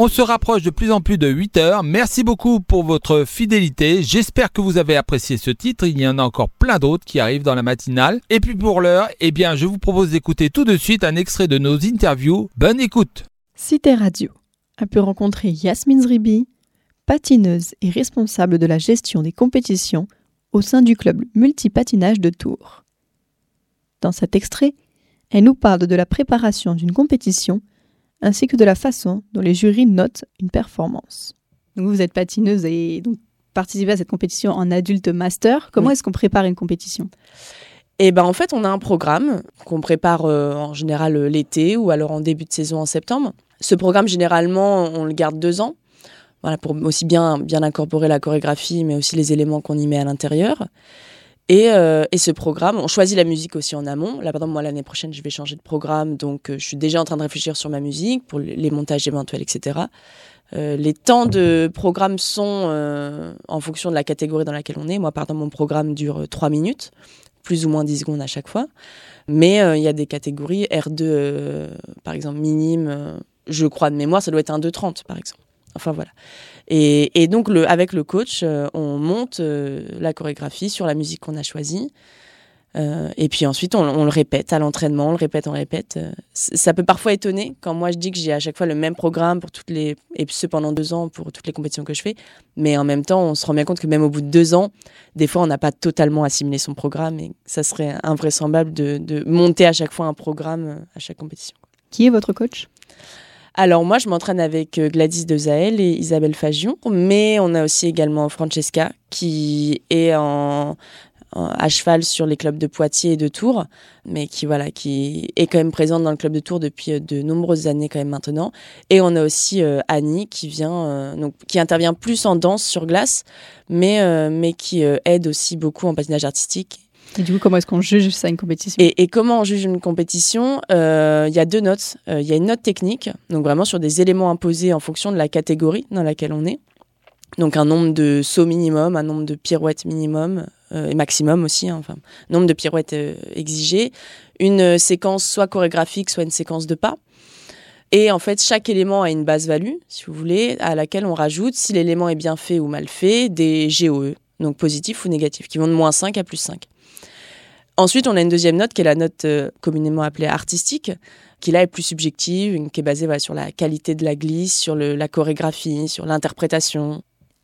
On se rapproche de plus en plus de huit heures. Merci beaucoup pour votre fidélité. J'espère que vous avez apprécié ce titre. Il y en a encore plein d'autres qui arrivent dans la matinale. Et puis pour l'heure, eh bien, je vous propose d'écouter tout de suite un extrait de nos interviews. Bonne écoute. Cité Radio a pu rencontrer Yasmine Zribi, patineuse et responsable de la gestion des compétitions au sein du club multipatinage de Tours. Dans cet extrait, elle nous parle de la préparation d'une compétition ainsi que de la façon dont les jurys notent une performance. Donc vous êtes patineuse et donc participez à cette compétition en adulte master. Comment oui. est-ce qu'on prépare une compétition ? Eh ben en fait, on a un programme qu'on prépare euh, en général euh, l'été ou alors en début de saison en septembre. Ce programme, généralement, on le garde deux ans, voilà, pour aussi bien, bien incorporer la chorégraphie, mais aussi les éléments qu'on y met à l'intérieur. Et, euh, et ce programme, on choisit la musique aussi en amont. Là, par exemple, moi, l'année prochaine, je vais changer de programme, donc euh, je suis déjà en train de réfléchir sur ma musique, pour les montages éventuels, et cetera. Euh, les temps de programme sont euh, en fonction de la catégorie dans laquelle on est. Moi, par exemple, mon programme dure trois minutes, plus ou moins dix secondes à chaque fois. Mais il euh, y a des catégories, R deux, euh, par exemple, minime, euh, je crois de mémoire, ça doit être un deux trente, par exemple. Enfin, voilà. Et, et donc, le, avec le coach, euh, on monte euh, la chorégraphie sur la musique qu'on a choisie. Euh, et puis ensuite, on, on le répète à l'entraînement, on le répète, on le répète. Euh, ça peut parfois étonner quand moi, je dis que j'ai à chaque fois le même programme pour toutes les... et ce pendant deux ans pour toutes les compétitions que je fais. Mais en même temps, on se rend bien compte que même au bout de deux ans, des fois, on n'a pas totalement assimilé son programme et ça serait invraisemblable de, de monter à chaque fois un programme à chaque compétition. Qui est votre coach ? Alors moi, je m'entraîne avec Gladys Dezaël et Isabelle Fagion, mais on a aussi également Francesca qui est en, en, à cheval sur les clubs de Poitiers et de Tours, mais qui voilà, qui est quand même présente dans le club de Tours depuis de nombreuses années quand même maintenant. Et on a aussi euh, Annie qui vient, euh, donc qui intervient plus en danse sur glace, mais euh, mais qui euh, aide aussi beaucoup en patinage artistique. Et du coup, comment est-ce qu'on juge ça, une compétition ? et, et comment on juge une compétition ? Il euh, y a deux notes. Il euh, y a une note technique, donc vraiment sur des éléments imposés en fonction de la catégorie dans laquelle on est. Donc un nombre de sauts minimum, un nombre de pirouettes minimum, euh, et maximum aussi, hein, enfin, nombre de pirouettes euh, exigées. Une euh, séquence soit chorégraphique, soit une séquence de pas. Et en fait, chaque élément a une base value, si vous voulez, à laquelle on rajoute, si l'élément est bien fait ou mal fait, des G O E, donc positifs ou négatifs, qui vont de moins cinq à plus cinq. Ensuite, on a une deuxième note qui est la note euh, communément appelée artistique, qui là est plus subjective, qui est basée voilà, sur la qualité de la glisse, sur le, la chorégraphie, sur l'interprétation.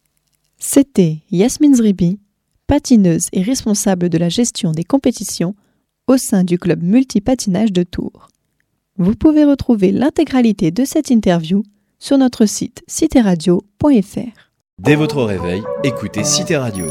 C'était Yasmine Zribi, patineuse et responsable de la gestion des compétitions au sein du club multipatinage de Tours. Vous pouvez retrouver l'intégralité de cette interview sur notre site cité radio point f r. Dès votre réveil, écoutez Cité Radio.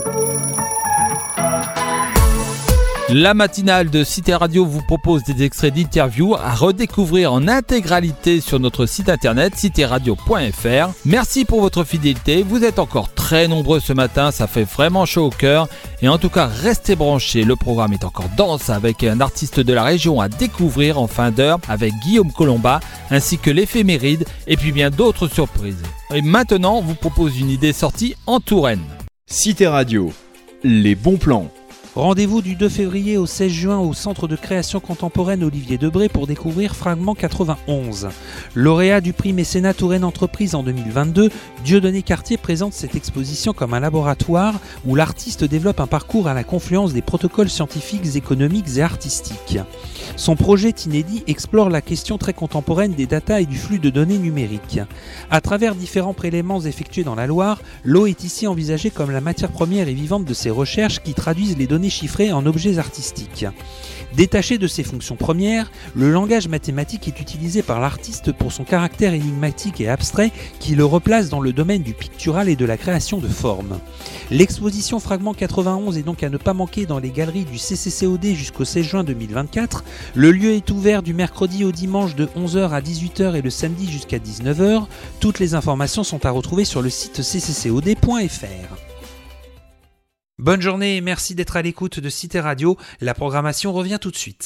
La matinale de Cité Radio vous propose des extraits d'interviews à redécouvrir en intégralité sur notre site internet cité radio point f r. Merci pour votre fidélité, vous êtes encore très nombreux ce matin, ça fait vraiment chaud au cœur. Et en tout cas, restez branchés, le programme est encore dense avec un artiste de la région à découvrir en fin d'heure avec Guillaume Colomba, ainsi que l'éphéméride et puis bien d'autres surprises. Et maintenant, on vous propose une idée sortie en Touraine. Cité Radio, les bons plans. Rendez-vous du deux février au seize juin au Centre de création contemporaine Olivier Debré pour découvrir Fragment quatre-vingt-onze. Lauréat du prix Mécénat Touraine Entreprise en deux mille vingt-deux, Dieudonné Cartier présente cette exposition comme un laboratoire où l'artiste développe un parcours à la confluence des protocoles scientifiques, économiques et artistiques. Son projet inédit explore la question très contemporaine des data et du flux de données numériques. À travers différents prélèvements effectués dans la Loire, l'eau est ici envisagée comme la matière première et vivante de ses recherches qui traduisent les données chiffrées en objets artistiques. Détaché de ses fonctions premières, le langage mathématique est utilisé par l'artiste pour son caractère énigmatique et abstrait qui le replace dans le domaine du pictural et de la création de formes. L'exposition Fragment quatre-vingt-onze est donc à ne pas manquer dans les galeries du C C C O D jusqu'au seize juin deux mille vingt-quatre. Le lieu est ouvert du mercredi au dimanche de onze heures à dix-huit heures et le samedi jusqu'à dix-neuf heures. Toutes les informations sont à retrouver sur le site c c c o d point f r. Bonne journée et merci d'être à l'écoute de Cité Radio. La programmation revient tout de suite.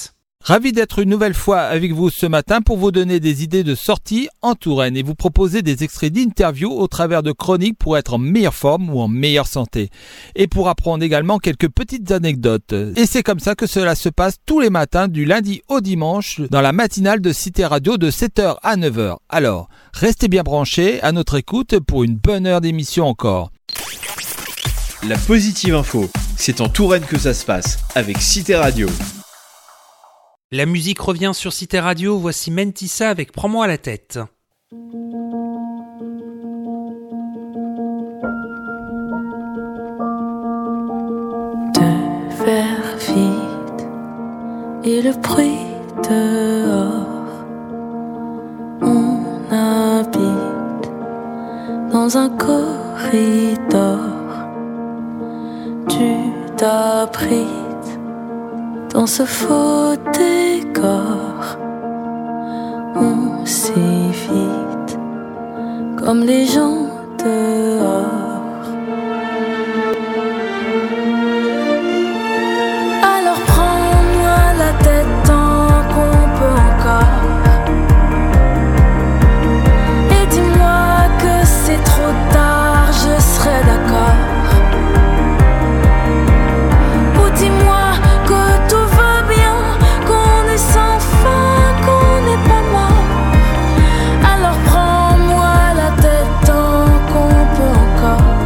Ravi d'être une nouvelle fois avec vous ce matin pour vous donner des idées de sorties en Touraine et vous proposer des extraits d'interviews au travers de chroniques pour être en meilleure forme ou en meilleure santé. Et pour apprendre également quelques petites anecdotes. Et c'est comme ça que cela se passe tous les matins du lundi au dimanche dans la matinale de Cité Radio de sept heures à neuf heures. Alors, restez bien branchés à notre écoute pour une bonne heure d'émission encore. La positive info, c'est en Touraine que ça se passe avec Cité Radio. La musique revient sur Cité Radio, voici Mentissa avec Prends-moi à la tête. De faire vite et le bruit dehors, on habite dans un corridor, tu t'abrites dans ce faux décor, on s'évite comme les gens dehors. Alors prends-moi la tête tant qu'on peut encore, et dis-moi que c'est trop tard, je serai d'accord. Ou dis-moi que tout va bien, qu'on est sans fin, qu'on n'est pas mort. Alors prends-moi la tête tant qu'on peut encore.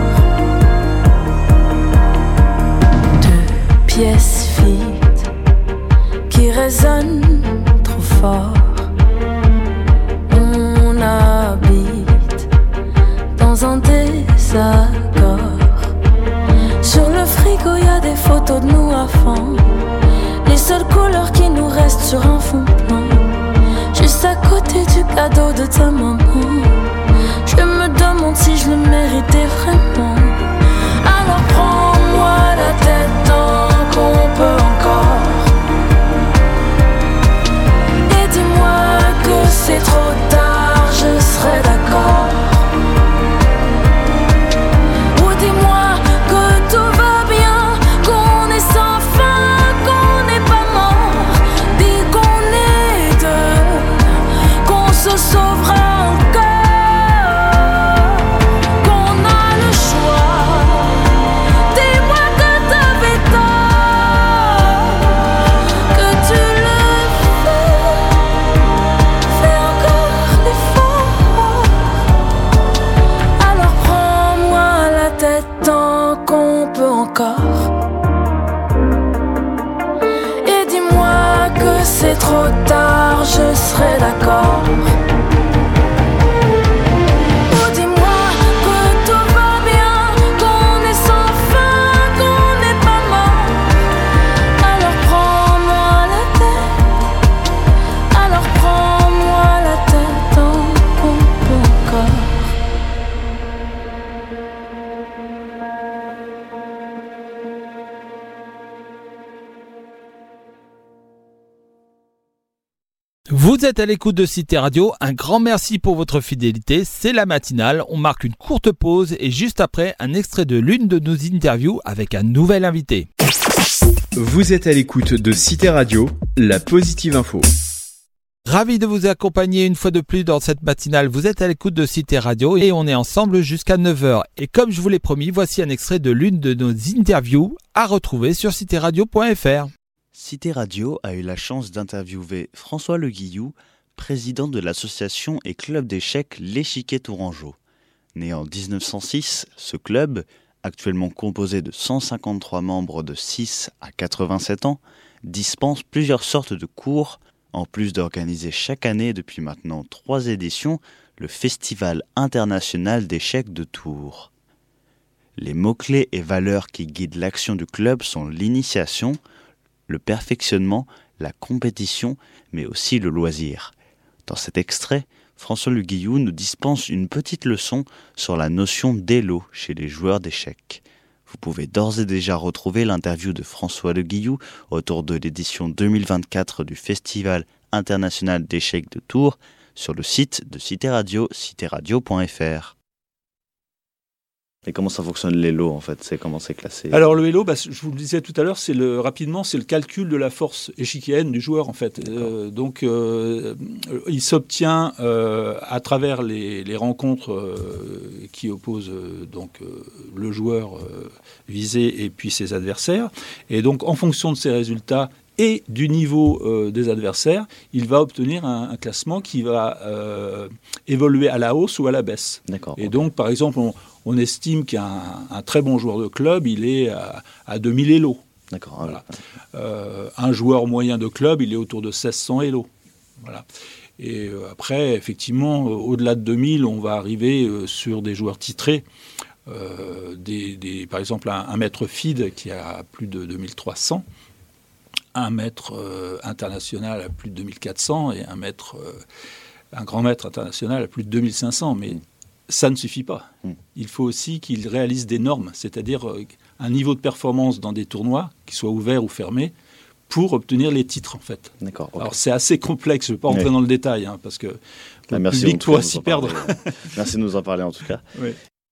Deux pièces vides qui résonnent trop fort. On habite dans un désaccord. Sur le frigo y a des photos de nous à fond, les seules couleurs qui nous restent sur un fond blanc, juste à côté du cadeau de ta maman. Je me demande si je le méritais vraiment. Alors prends-moi la tête tant qu'on peut encore, et dis-moi que c'est trop tard, je serai d'accord. Ou dis-moi que tout va bien, qu'on est sans fin, qu'on n'est pas mort. Dis qu'on est deux, qu'on se sauvera encore, qu'on a le choix. Dis-moi que t'avais tort, que tu le fais, fais encore l'effort. Alors prends-moi la tête tant qu'on peut encore, et dis-moi que c'est trop tard, je serai d'accord. Ou dis-moi que tout va bien, qu'on est sans fin, qu'on n'est pas mort. Alors prends-moi la tête, alors prends-moi la tête tant qu'on peut encore. Vous êtes à l'écoute de Cité Radio, un grand merci pour votre fidélité, c'est la matinale, on marque une courte pause et juste après un extrait de l'une de nos interviews avec un nouvel invité. Vous êtes à l'écoute de Cité Radio, la positive info. Ravi de vous accompagner une fois de plus dans cette matinale, vous êtes à l'écoute de Cité Radio et on est ensemble jusqu'à neuf heures. Et comme je vous l'ai promis, voici un extrait de l'une de nos interviews à retrouver sur cité radio point f r. Cité Radio a eu la chance d'interviewer François Le Guillou, président de l'association et club d'échecs L'Échiquier Tourangeau. Né en dix-neuf cent six, ce club, actuellement composé de cent cinquante-trois membres de six à quatre-vingt-sept ans, dispense plusieurs sortes de cours, en plus d'organiser chaque année depuis maintenant trois éditions le Festival international d'échecs de Tours. Les mots-clés et valeurs qui guident l'action du club sont l'initiation, le perfectionnement, la compétition, mais aussi le loisir. Dans cet extrait, François Le Guillou nous dispense une petite leçon sur la notion d'élo chez les joueurs d'échecs. Vous pouvez d'ores et déjà retrouver l'interview de François Le Guillou autour de l'édition deux mille vingt-quatre du Festival international d'échecs de Tours sur le site de Cité Radio, cité radio point f r. Et comment ça fonctionne les lots en fait? C'est comment c'est classé? Alors le Elo, bah, je vous le disais tout à l'heure, c'est le rapidement, c'est le calcul de la force échiquienne du joueur en fait. Euh, donc euh, il s'obtient euh, à travers les, les rencontres euh, qui opposent euh, donc euh, le joueur euh, visé et puis ses adversaires. Et donc en fonction de ces résultats et du niveau euh, des adversaires, il va obtenir un, un classement qui va euh, évoluer à la hausse ou à la baisse. D'accord. Et donc, par exemple, on, on estime qu'un un très bon joueur de club, il est à, à deux mille élos. D'accord. Voilà. Euh, un joueur moyen de club, il est autour de seize cents élos. Voilà. Et euh, après, effectivement, euh, au-delà de deux mille, on va arriver euh, sur des joueurs titrés. Euh, des, des, par exemple, un, un maître feed qui a plus de deux mille trois cents. Un maître euh, international à plus de deux mille quatre cents et un maître, euh, un grand maître international à plus de deux mille cinq cents. Mais mm. ça ne suffit pas. Mm. Il faut aussi qu'il réalise des normes, c'est-à-dire euh, un niveau de performance dans des tournois, qui soient ouverts ou fermés, pour obtenir les titres, en fait. D'accord. Okay. Alors, c'est assez complexe. Je ne vais pas rentrer oui. dans le détail, hein, parce que bah, le public pourrait s'y perdre. Merci de nous en parler, en tout cas. Oui.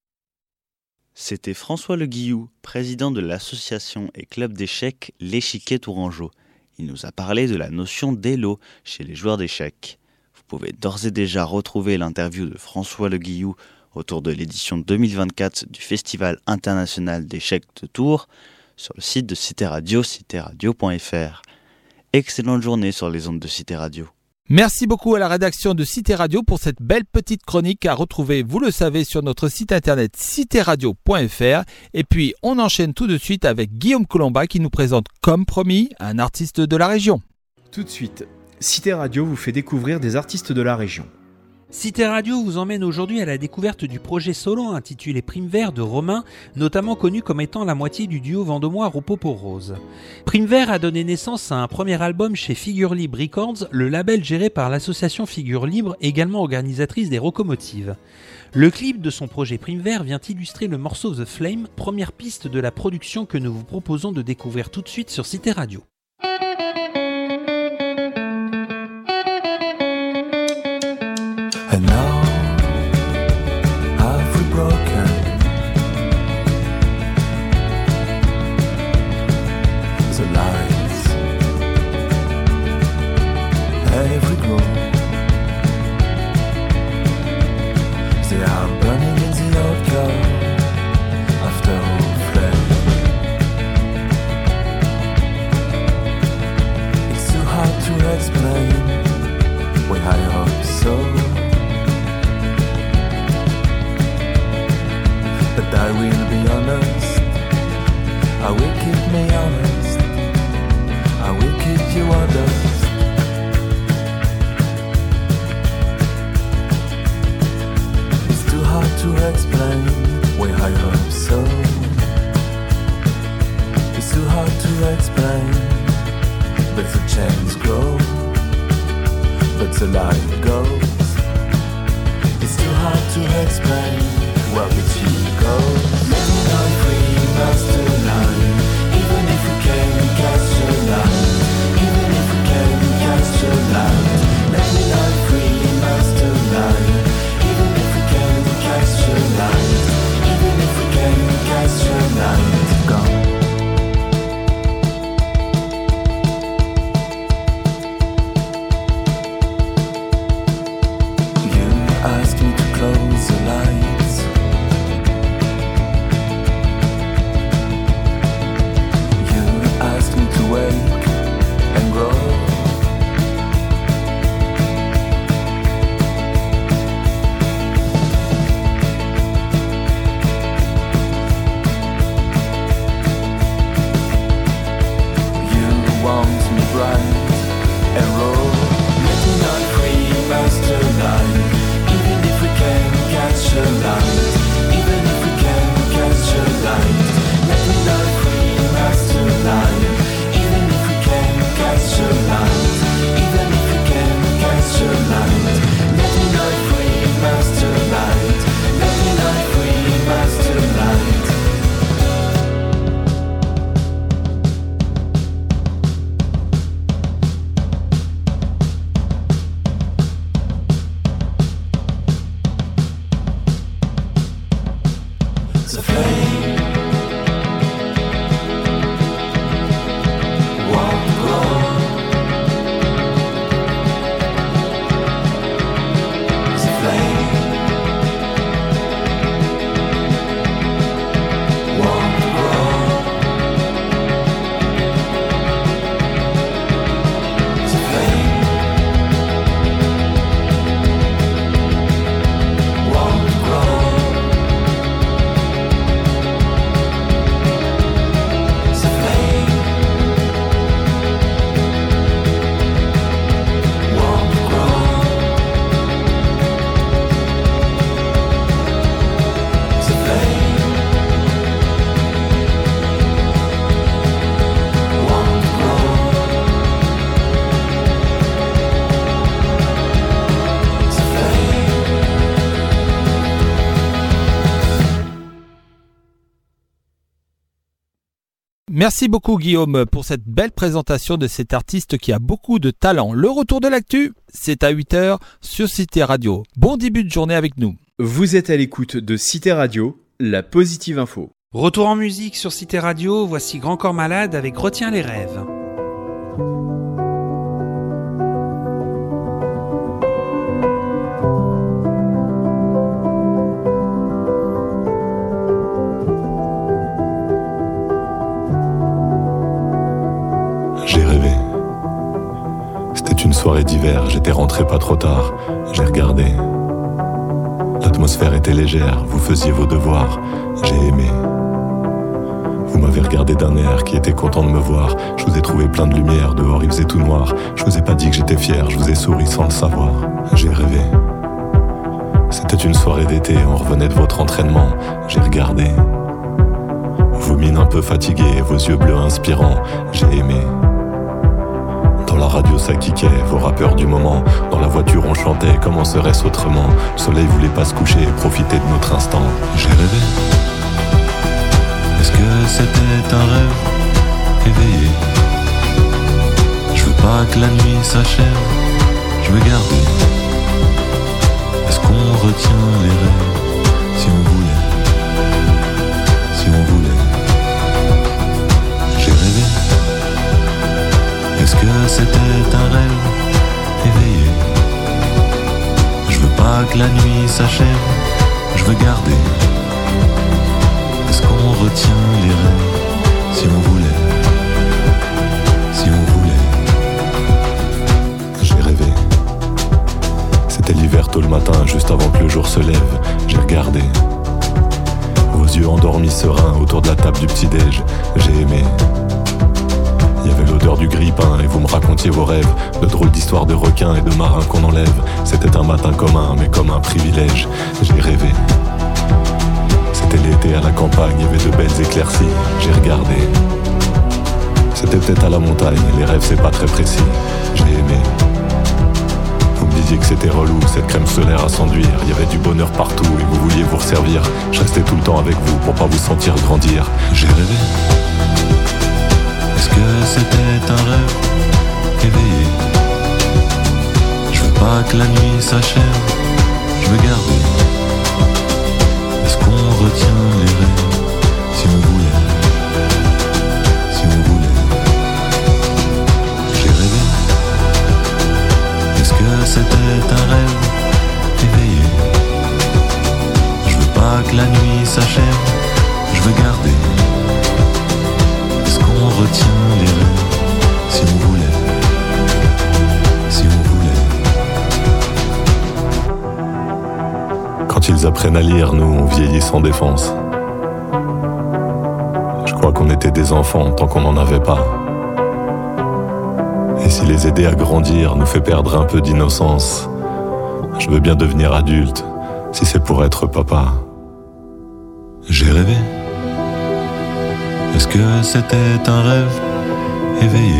C'était François Le Guillou, président de l'association et club d'échecs L'Échiquier Tourangeau. Il nous a parlé de la notion d'élo chez les joueurs d'échecs. Vous pouvez d'ores et déjà retrouver l'interview de François Le Guillou autour de l'édition deux mille vingt-quatre du Festival international d'échecs de Tours sur le site de Cité Radio, cité radio point f r. Excellente journée sur les ondes de Cité Radio. Merci beaucoup à la rédaction de Cité Radio pour cette belle petite chronique à retrouver, vous le savez, sur notre site internet cité radio point f r. Et puis, on enchaîne tout de suite avec Guillaume Colomba qui nous présente, comme promis, un artiste de la région. Tout de suite, Cité Radio vous fait découvrir des artistes de la région. Cité Radio vous emmène aujourd'hui à la découverte du projet solo intitulé Prime Vert de Romain, notamment connu comme étant la moitié du duo vendomois Ropopo Rose. Prime Vert a donné naissance à un premier album chez Figure Libre Records, le label géré par l'association Figure Libre, également organisatrice des Rocomotives. Le clip de son projet Prime Vert vient illustrer le morceau The Flame, première piste de la production que nous vous proposons de découvrir tout de suite sur Cité Radio. And now, have we broken the lights? Every glow, they are burning in the old car after all flame. It's too hard to explain. We I hope so. But I will be honest, I will keep me honest, I will keep you honest. It's too hard to explain, why I hope so. It's too hard to explain, but the chains grow, but the light goes. It's too hard to explain, where did she go? Let me know if we must align, even if we can catch a line, even if we can catch a line. Let me know if we must align, even if we can catch a line, even if we can catch a line. Gone. Ask me to close the lights. Merci beaucoup Guillaume pour cette belle présentation de cet artiste qui a beaucoup de talent. Le retour de l'actu, c'est à huit heures sur Cité Radio. Bon début de journée avec nous. Vous êtes à l'écoute de Cité Radio, la positive info. Retour en musique sur Cité Radio, voici Grand Corps Malade avec Retiens les rêves. J'ai rêvé. C'était une soirée d'hiver, j'étais rentré pas trop tard. J'ai regardé. L'atmosphère était légère, vous faisiez vos devoirs. J'ai aimé. Vous m'avez regardé d'un air qui était content de me voir. Je vous ai trouvé plein de lumière, dehors il faisait tout noir. Je vous ai pas dit que j'étais fier, je vous ai souri sans le savoir. J'ai rêvé. C'était une soirée d'été, on revenait de votre entraînement. J'ai regardé. Vos mines un peu fatiguées, vos yeux bleus inspirants. J'ai aimé. Dans la radio ça kickait, vos rappeurs du moment. Dans la voiture on chantait, comment serait-ce autrement? Le soleil voulait pas se coucher et profiter de notre instant. J'ai rêvé. Est-ce que c'était un rêve éveillé? Je veux pas que la nuit s'achève, je veux garder. Est-ce qu'on retient les rêves si on voulait? Si on voulait. J'ai rêvé. Est-ce que c'était un rêve éveillé? Je veux pas que la nuit s'achève, je veux garder. Est-ce qu'on retient les rêves si on voulait? Si on voulait. J'ai rêvé. C'était l'hiver tôt le matin, juste avant que le jour se lève. J'ai regardé. Vos yeux endormis sereins autour de la table du petit-déj. J'ai aimé. Il y avait l'odeur du grille-pain et vous me racontiez vos rêves, de drôles d'histoires de requins et de marins qu'on enlève. C'était un matin commun, mais comme un privilège. J'ai rêvé. C'était l'été à la campagne, il y avait de belles éclaircies. J'ai regardé. C'était peut-être à la montagne, les rêves c'est pas très précis. J'ai aimé. Vous me disiez que c'était relou, cette crème solaire à s'enduire. Il y avait du bonheur partout et vous vouliez vous resservir. Je restais tout le temps avec vous pour pas vous sentir grandir. J'ai rêvé. Est-ce que c'était un rêve éveillé? Je veux pas que la nuit s'achève, je veux garder. Est-ce qu'on retient les rêves si on voulait? Si on voulait. J'ai rêvé. Est-ce que c'était un rêve éveillé? Je veux pas que la nuit s'achève, je veux garder. Est-ce qu'on retient les rêves si on voulait? Si on voulait. Quand ils apprennent à lire, nous on vieillit sans défense. Je crois qu'on était des enfants tant qu'on n'en avait pas. Et si les aider à grandir nous fait perdre un peu d'innocence, je veux bien devenir adulte si c'est pour être papa. J'ai rêvé. Est-ce que c'était un rêve éveillé?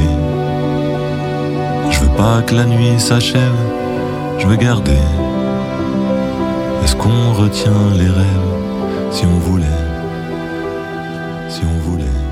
Je veux pas que la nuit s'achève, je veux garder. Est-ce qu'on retient les rêves si on voulait? Si on voulait.